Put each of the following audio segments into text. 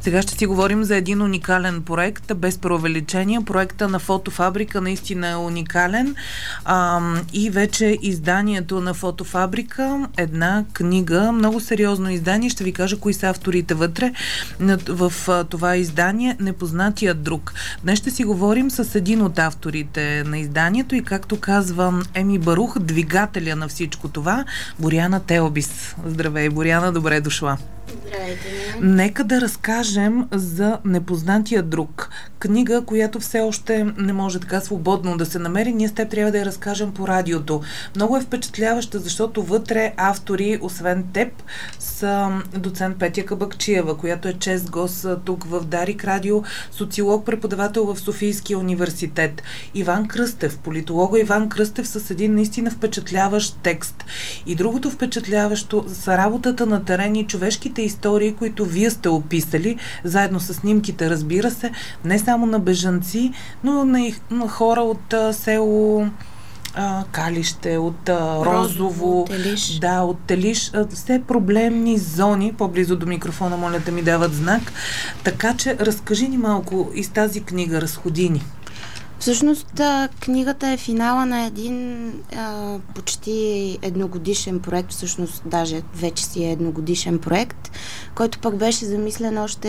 Сега ще си говорим за един уникален проект, без преувеличение. Проекта на Фотофабрика наистина е уникален. И вече изданието на Фотофабрика, една книга, много сериозно издание. Ще ви кажа кои са авторите вътре в това издание. Непознатият друг. Днес ще си говорим с един от авторите на изданието и, както казва Еми Барух, двигателя на всичко това, Боряна Телбис. Здравей, Боряна, добре дошла. Здравейте. Нека да разкажем за Непознатия друг. Книга, която все още не може така свободно да се намери. Ние с теб трябва да я разкажем по радиото. Много е впечатляваща, защото вътре автори, освен теб, са доцент Петя Кабакчиева, която е чест гост тук в Дарик радио, социолог, преподавател в Софийския университет. Иван Кръстев, политолога Иван Кръстев с един наистина впечатляващ текст. И другото впечатляващо са работата на терен и човешките истории, които вие сте описали, заедно с снимките, разбира се, не само на бежанци, но на хора от село Калище, от Розово, Телиш. Да, от Телиш. Все проблемни зони, по-близо до микрофона, моля да ми дават знак. Така че разкажи ни малко из тази книга, разходи ни. Всъщност книгата е финала на един почти едногодишен проект, всъщност даже вече си е едногодишен проект, който пък беше замислен още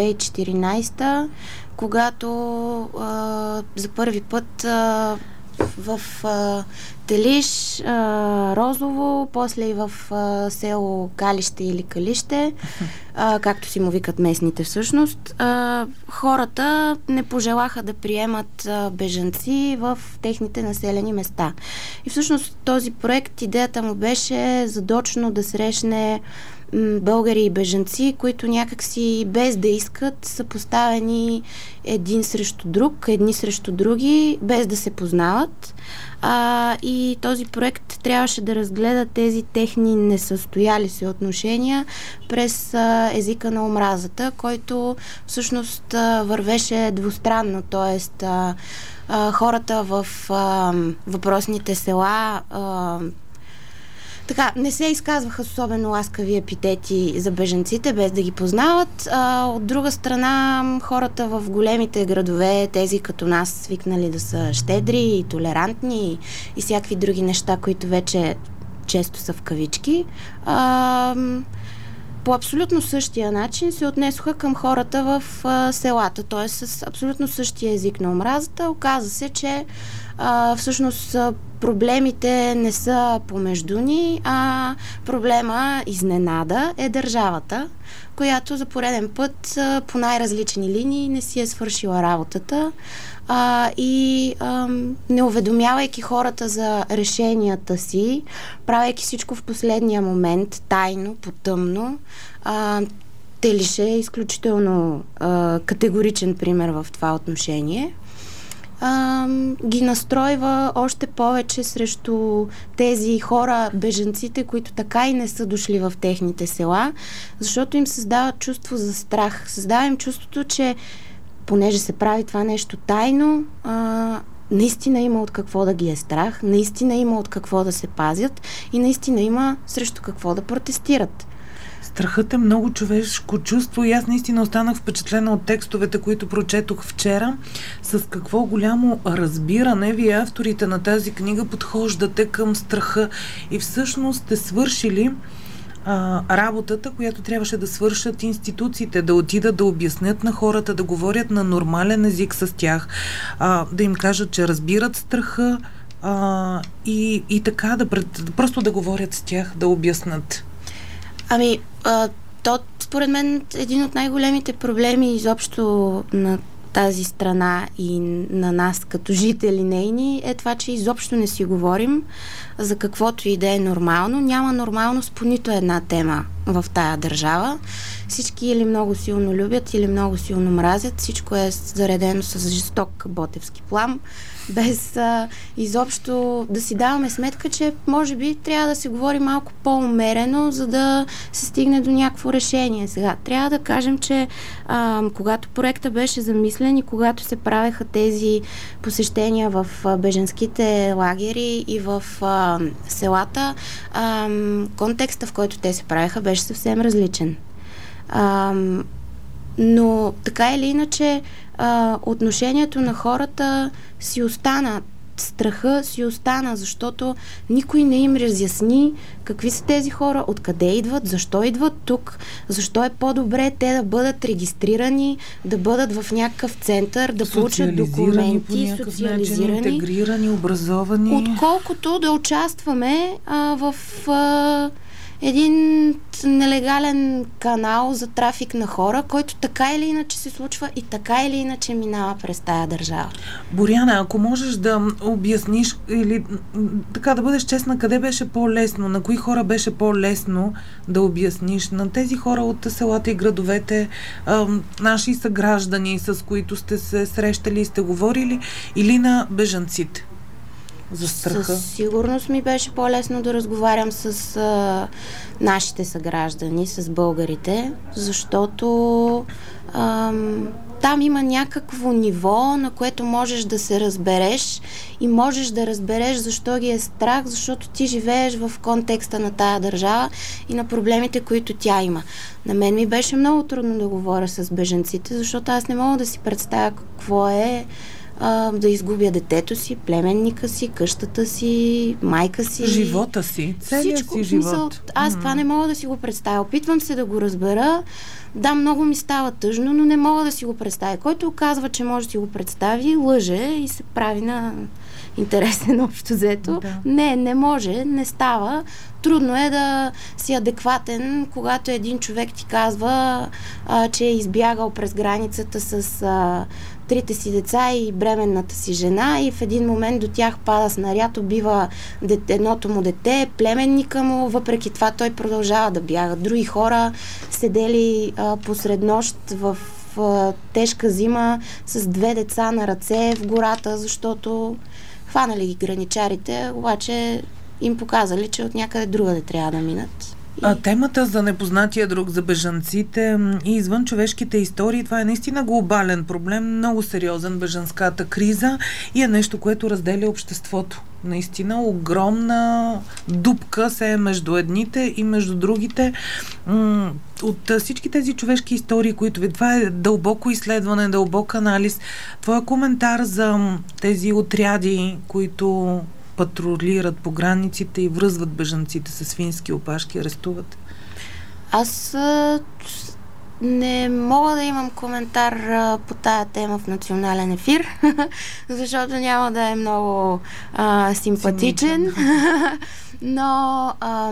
2014, когато за първи път в Телиш, Розово, после и в село Калище или Калище, както си му викат местните всъщност, хората не пожелаха да приемат бежанци в техните населени места. И всъщност този проект, идеята му беше задочно да срещне българи и бежанци, които някакси без да искат са поставени един срещу друг, едни срещу други, без да се познават. И този проект трябваше да разгледа тези техни несъстояли се отношения през езика на омразата, който всъщност вървеше двустранно, т.е. хората в въпросните села така, не се изказваха с особено ласкави епитети за бежанците, без да ги познават. От друга страна, хората в големите градове, тези като нас, свикнали да са щедри и толерантни и всякакви други неща, които вече често са в кавички, по абсолютно същия начин се отнесоха към хората в селата, т.е. с абсолютно същия език на омразата. Оказа се, че всъщност проблемите не са помежду ни, а проблема изненада е държавата, която за пореден път по най-различни линии не си е свършила работата и не уведомявайки хората за решенията си, правейки всичко в последния момент, тайно, потъмно. Телиш е изключително категоричен пример в това отношение. Ги настройва още повече срещу тези хора, бежанците, които така и не са дошли в техните села, защото им създава чувство за страх. Създава им чувството, че понеже се прави това нещо тайно, наистина има от какво да ги е страх, наистина има от какво да се пазят и наистина има срещу какво да протестират. Страхът е много човешко чувство и аз наистина останах впечатлена от текстовете, които прочетох вчера. С какво голямо разбиране вие, авторите на тази книга, подхождате към страха и всъщност сте свършили работата, която трябваше да свършат институциите, да отидат да обяснят на хората, да говорят на нормален език с тях, да им кажат, че разбират страха и така, просто да говорят с тях, да обяснат. То според мен един от най-големите проблеми изобщо на тази страна и на нас като жители нейни е това, че изобщо не си говорим за каквото и да е нормално. Няма нормалност по нито една тема в тая държава. Всички или много силно любят, или много силно мразят. Всичко е заредено с жесток ботевски плам, без изобщо да си даваме сметка, че може би трябва да се говори малко по-умерено, за да се стигне до някакво решение. Сега, трябва да кажем, че когато проекта беше замислен и когато се правеха тези посещения в бежанските лагери и в селата, контекста, в който те се правеха, беше съвсем различен. Но така или иначе отношението на хората си остана. Страха си остана, защото никой не им разясни какви са тези хора, откъде идват, защо идват тук, защо е по-добре те да бъдат регистрирани, да бъдат в някакъв център, да получат документи, социализирани, интегрирани, образовани. Отколкото да участваме в един нелегален канал за трафик на хора, който така или иначе се случва и така или иначе минава през тая държава. Боряна, ако можеш да обясниш или така да бъдеш честна, къде беше по-лесно, на кои хора беше по-лесно да обясниш? На тези хора от селата и градовете, наши съграждани, с които сте се срещали и сте говорили, или на бежанците? За страха? Със сигурност ми беше по-лесно да разговарям с нашите съграждани, с българите, защото там има някакво ниво, на което можеш да се разбереш и можеш да разбереш защо ги е страх, защото ти живееш в контекста на тая държава и на проблемите, които тя има. На мен ми беше много трудно да говоря с бежанците, защото аз не мога да си представя какво е да изгубя детето си, племенника си, къщата си, майка си. Живота си, целият си живот. Аз това не мога да си го представя. Опитвам се да го разбера. Да, много ми става тъжно, но не мога да си го представя. Който казва, че може да си го представи, лъже и се прави на интересен общо взето. Да. Не може, не става. Трудно е да си адекватен, когато един човек ти казва, че е избягал през границата с трите си деца и бременната си жена и в един момент до тях пада снаряд, убива едното му дете, племенника му, въпреки това той продължава да бяга. Други хора седели посред нощ в тежка зима с 2 деца на ръце в гората, защото хванали ги граничарите, обаче им показали, че от някъде другаде трябва да минат. Темата за непознатия друг, за бежанците и извън човешките истории, това е наистина глобален проблем, много сериозен, бежанската криза, и е нещо, което разделя обществото. Наистина огромна дупка се е между едните и между другите. От всички тези човешки истории, които това е дълбоко изследване, дълбок анализ. Твоя коментар за тези отряди, които патрулират по границите и връзват бежанците с фински опашки, арестуват? Аз не мога да имам коментар по тая тема в национален ефир, защото няма да е много симпатичен. Но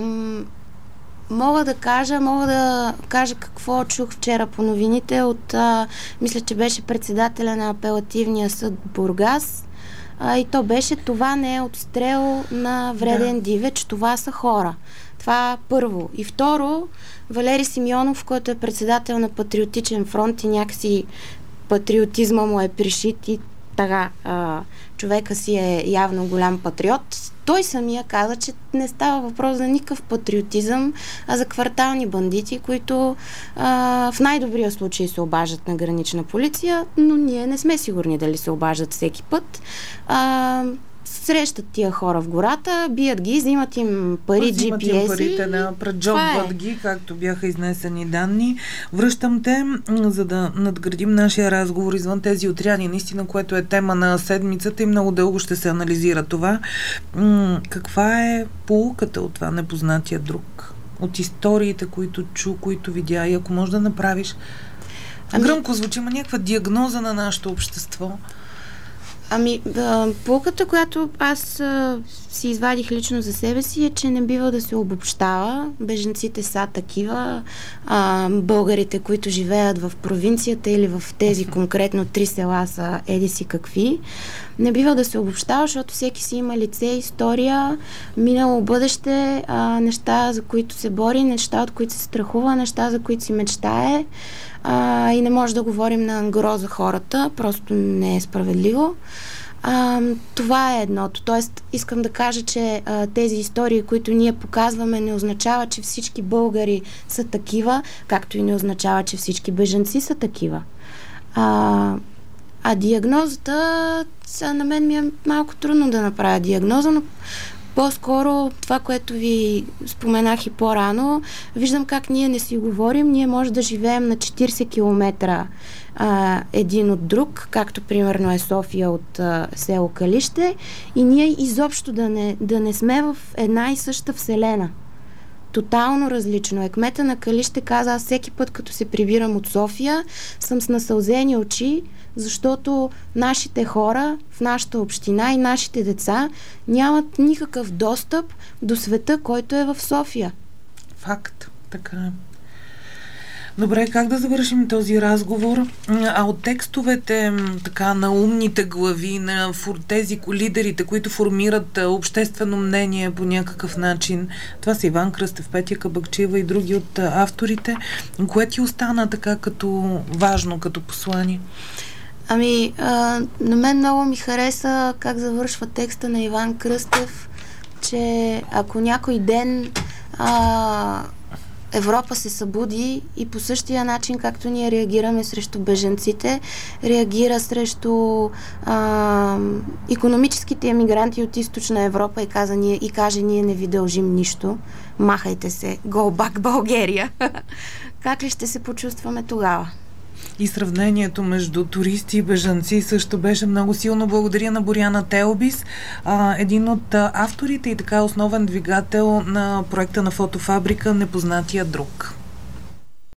мога да кажа какво чух вчера по новините от, мисля, че беше председателя на апелативния съд Бургас. И то беше, това не е отстрел на вреден дивеч, това са хора. Това първо. И второ, Валери Симеонов, който е председател на Патриотичен фронт и някакси патриотизма му е пришит и така, човека си е явно голям патриот. Той самия каза, че не става въпрос за никакъв патриотизъм, а за квартални бандити, които в най-добрия случай се обаждат на гранична полиция, но ние не сме сигурни дали се обаждат всеки път. Срещат тия хора в гората, бият ги, взимат им пари, взимат GPS-и. Им парите, преджобват ги, както бяха изнесени данни. Връщам те, за да надградим нашия разговор извън тези отряди, наистина, което е тема на седмицата и много дълго ще се анализира това. Каква е поуката от това непознатия друг? От историите, които чу, които видя, и ако можеш да направиш гръмко звучи, има някаква диагноза на нашето общество. Поуката, която аз си извадих лично за себе си, е, че не бива да се обобщава. Бежанците са такива. Българите, които живеят в провинцията или в тези конкретно 3 села са еди си какви. Не бива да се обобщава, защото всеки си има лице, история, минало, бъдеще, неща, за които се бори, неща, от които се страхува, неща, за които си мечтае. И не може да говорим на ангро за хората, просто не е справедливо. Това е едното. Тоест, искам да кажа, че тези истории, които ние показваме, не означава, че всички българи са такива, както и не означава, че всички бежанци са такива. Диагнозата, на мен ми е малко трудно да направя диагноза, но По-скоро това, което ви споменах и по-рано, виждам как ние не си говорим. Ние може да живеем на 40 км един от друг, както примерно е София от село Калище, и ние изобщо да не сме в една и съща вселена. Тотално различно е. Кмета на Калище каза: аз всеки път, като се прибирам от София, съм с насълзени очи, защото нашите хора в нашата община и нашите деца нямат никакъв достъп до света, който е в София. Факт, така е. Добре, как да завършим този разговор? А от текстовете така на умните глави, на тези лидерите, които формират обществено мнение по някакъв начин, това са Иван Кръстев, Петя Кабакчиева и други от авторите, кое ти остана така като важно, като послание? На мен много ми хареса как завършва текста на Иван Кръстев, че ако някой ден Европа се събуди и по същия начин, както ние реагираме срещу бежанците, реагира срещу икономическите емигранти от източна Европа и каже: ние не ви дължим нищо, махайте се, go back България. Как ли ще се почувстваме тогава? И сравнението между туристи и бежанци също беше много силно. Благодаря на Боряна Телбис, един от авторите и така основен двигател на проекта на Фотофабрика "Непознатия друг".